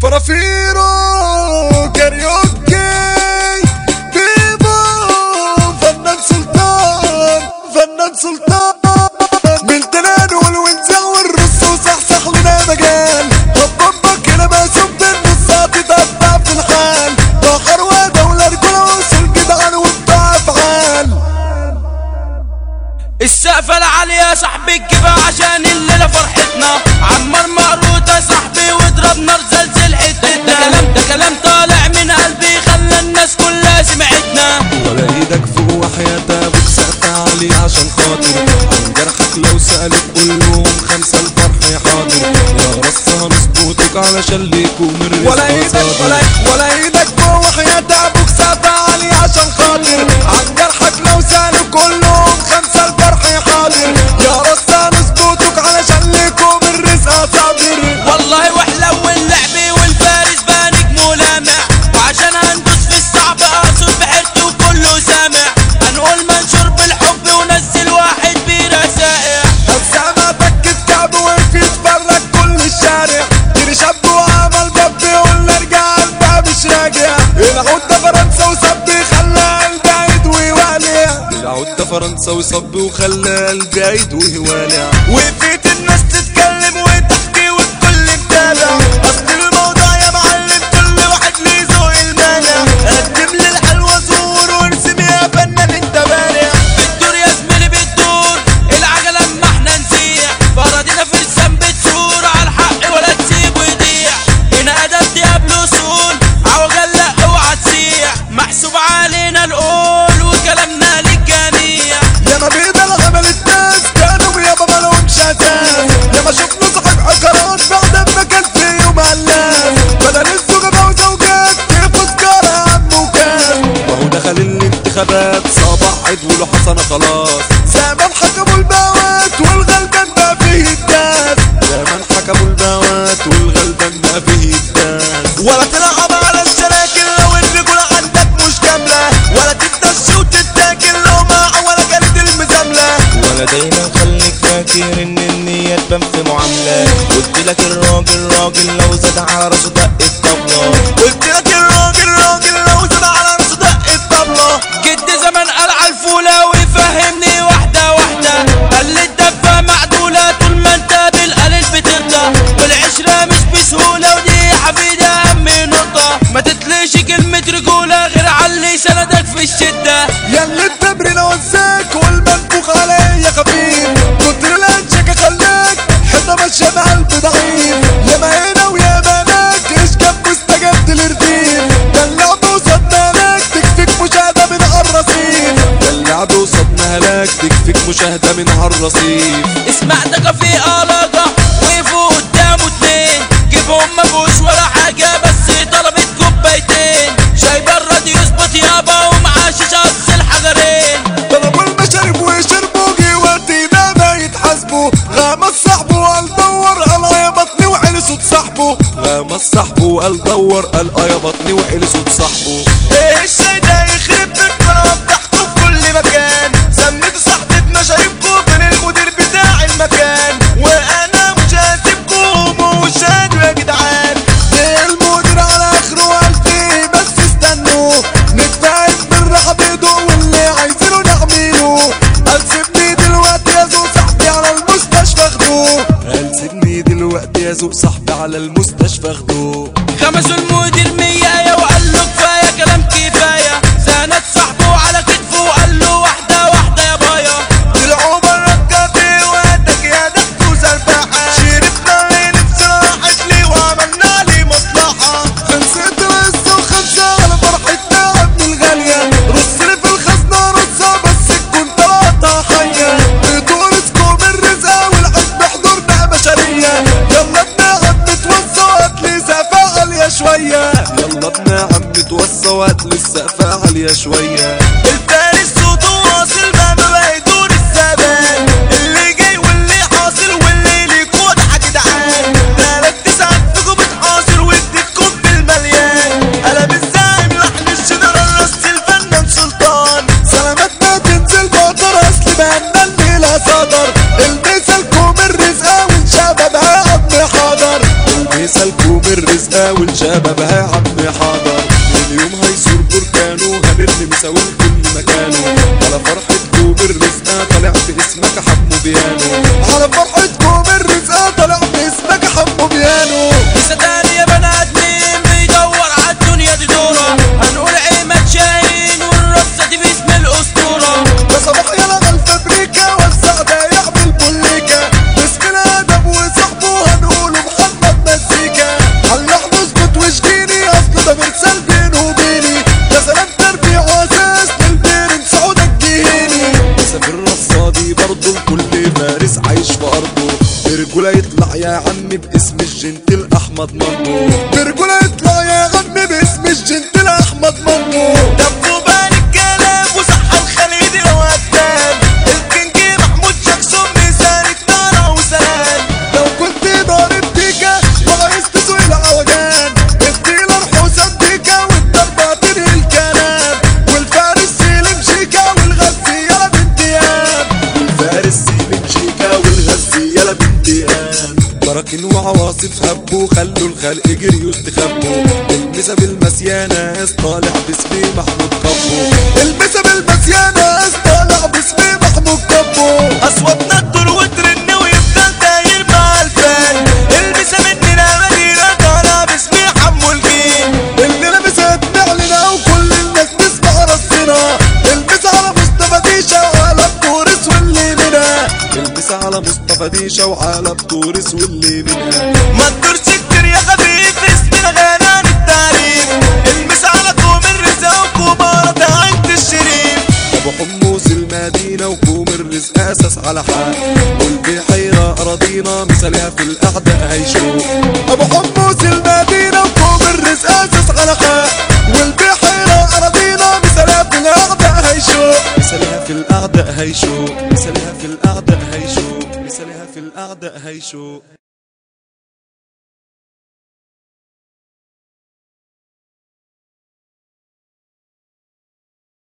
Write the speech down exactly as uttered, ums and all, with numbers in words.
فرافيرو كاريوكي بيبو فنان سلطان فنان سلطان من تنان والونزع والرص وصحصح لنا مجال هببك هنا ما شفت النصات تتقطع في الحال بحر ودولة رجولة وصل جدعان وبتاع افعال. السقفة العالية يا صاحبي تجيبها عشان الليلة فرحتنا عمار مقروط يا صاحبي واضرب نار زلزل حتتنا. ده كلام ده كلام طالع من قلبي خلى الناس كلها سمعتنا. ولا ايدك فوق وحياة ابوك سقف عالي عشان خاطر عن جرحك لو سألت قول لهم خمسة الفرح حاضر. يا رص هنظبطك علشان ليكوا من الرزق ولا ايدك ولا ولا ايدك فوق وحياة ابوك سقف عالي عشان خاطر عن جرحك لو سألوا كلهم خمسة الفرح حاضر. يا رص هنظبطك علشان ليكوا من الرزق صابر. والله وحلو اللعب والفارس بقى نجم ولامع وعشان هندوس في الصعب اقصد بحرتي وكله سامع. هنقول منشور بالحب ونزل واحد بيرة سائع. أبسامة بكت كعب وقف يتفرج كل الشارع جري شاب وعمل باب يقول ارجع الباب مش راجع. العود ده فرنسا وصب خلى قلبي يدوي والع. العود ده فرنسا وصب وخلى قلبي يدوي والع. وفيت الناس تتكلم وتحكي والكل متابع اصل الموضوع يا معلم كل واحد ليه ذوق المانع. قدم لي الحلوة زور وارسم يا فنان انت بارع. بتدور يا زميلي بتدور العجلة اما احنا نسيح فرادينا في الذنب تثور على الحق ولا تسيبه يضيع. هنا ادبتي قبل اصول عوجل لا اوعى تسيح محسوب علينا نقول وكلامنا للجميع. يا ما بيضل عملت ناس كانوا يابا مالهمش اساس. يا ما شفنا صاحب عقارات بعد ما كان فيهم علام بدل الزوجة وزوجات تفوز كارة عم وكام. وهو دخل الانتخابات صباح عيد وله حسنة خلاص. زمان حكموا البوات والغلبان بقى فيه الداس. زمان حكموا البوات والغلبان بقى فيه الداس. ولا تلعب على الشراكل لو الرجولة عندك مش كاملة ولا تتنشي وتتاكل لو مع ولا جريد المزاملة. ولا دايما خليك فاكر ان النية تبان في معاملة. قلت لك الراجل راجل لو زاد على راسه دق الطبلة. قلت لك الراجل راجل لو زاد على راسه دق الطبلة. جد زمان قال عالفولة ويفهمني واحدة واحدة قال لي الدفة معدولة طول ما انت بالقليل بترضى والعشرة مش بسهولة ودي حفيدة اهم نقطة. ما تتليش كلمة رجولة غير علي سندك في الشدة. ياللي التمرين وزاك والمنفوخ عليا خفيف كتر الانشكة خلاك حيطة ماشية مع البضعيف. يا ما هنا ويا ما هناك ايش كان مستجد الرديف. ده اللعب وصدنا لك تكفيك مشاهدة من الرصيف. ده اللعب وصدنا هلاك تكفيك مشاهدة من هالرصيف. اسمع ده كافيه قلقة وقفوا قدامه اتنين جيبهم مفوش ولا حاجة بس طلبت كوبايتين شاي برد يظبط يابا ومعاه شيشة قص الحجرين. طلبوا المشارب وشربوا جواتي ده ما يتحاسبوا. غمس صاحبه وقال دور قال يا بطني وعلي صوت صاحبه. غمس صاحبه وقال دور قال اه يا بطني وعلي صوت صاحبه. ايه الشاي ده يخرب بيت وانا فتحته في كل مكان. سميت صاحبي بمشاربكم من المدير بتاع المكان وانا مش هسيبكم ومش هادوا يا جدعان. ده المدير على اخره وقال فيه بس استنوا نتفاهم بالراحه بيدو واللي عايزينه نعمله. قال سيبني دلوقتي يا ذوق صاحبي على المستشفى اخدوه. قال سيبني دلوقتي يا ذوق صاحبي على المستشفى اخدوه. خمسوا المدير مية وقال له كفاية كلام كفاية سند صاحبه على كتفه وقال له واحدة واحدة يا بايا. طلعوا برا الكافيه وقتك يا ضحك وسرباحة. شربنا من نفسنا راحت لي وعملنا لي مصلحة. خلصت القصة وخمسة على فرحتنا يا ابن الغالية. رص لي في الخزنة رصة بس تكون طلعتها حية. بتورثكم الرزقة والعزم حضورنا بشرية. يلا ابن عم توصى وهاتلي سقفة عالية شوية. يلا ابن عم توصى وهاتلي السقفة عالية شوية. الفارس صوته واصل مهما بقى يدور الزمان. اللي جاي واللي حاصل واللي ليك وضع يا جدعان. تلات تسعات فيكم بتحاصر واديتكم بالمليان. قلم الزعيم لحن الجنرال رص الفنان سلطان. سلامتنا تنزل بقدر اصل بقالنا الليلة صدر. المثالكم الرزقة والشباب ابن حاضر. المثالكم الرزق بتقاول شبابها يا عم حاضر. اليوم هيصور بركانه هنرمي مساوي كل مكانه. على فرحة كوم الرزقة طالع باسمك حمو بيانو. على فرحة كوم الرزقة طالع باسمك حمو بيانو. لسه تاني يا بني ادمين بيدور عالدنيا دي دورة. هنقول عماد شاهين والرصة دي باسم الاسطورة. ده صباح يلا الفابريكا والسعد يعمل بوليكا. باسم الادب وصاحبه هنقوله محمد مزيكا. هاللحن اظبط واشجيني اصل ده مرسال بينه وبيني. ده سلام تربيع واساس للبيرن سعودك جيهيني. مسافر رصادي برضه الكل فارس عايش في ارضه. برجولة يطلع يا عم باسم الجنتل احمد مامو. برجولة يطلع يا عم باسم الجنتل احمد مامو. دبوا بالي الكلام وصحى الخليدي وقدام. الكينج محمود جاكسون مثال نار وسلام. لو كنت ضارب ديكا وعايز تسوي العوجان. الديلر حسام ديكا والضربة تنهي الكلام. والفارس سيلم شيكا والغزي يلا بنت ايام. الفارس سيلم شيكا والغزي يلا بنت ايام. براكين وعواصف هبوا خلوا الخلق جريوا استخبوا. المسا بالمسيانة طالع باسمي محمود كبو. المسا بالمسيانة طالع باسمي محمود كبو. اصواتنا تدور وترن ويفضل داير مع الفن. المسا مننا مدينة طالع باسمي حمو الجين. اللي لابسها بنعلنا وكل الناس تسمع رصنا. المسا على مصطفى ديشا وعلى التورس واللي منها. المسا على مصطفى ديشا وعلى بتورس واللي منها. ما تدورش كتير يا خفيف اسمنا غنان التعريف. المسا على كوم الرزق وكبارة عند الشريف. ابو حمص المدينة وكوم الرزق اساس على حق. والبحيرة اراضينا مثالها في الاعداء هيشوف. ابو حمص المدينة وكوم الرزق اساس على حق. والبحيرة اراضينا مثالها في الاعداء هيشوف. مثالها في الاعداء هيشوف. مثالها في الاعداء هيشوف. مثالها في الاعداء هيشوف.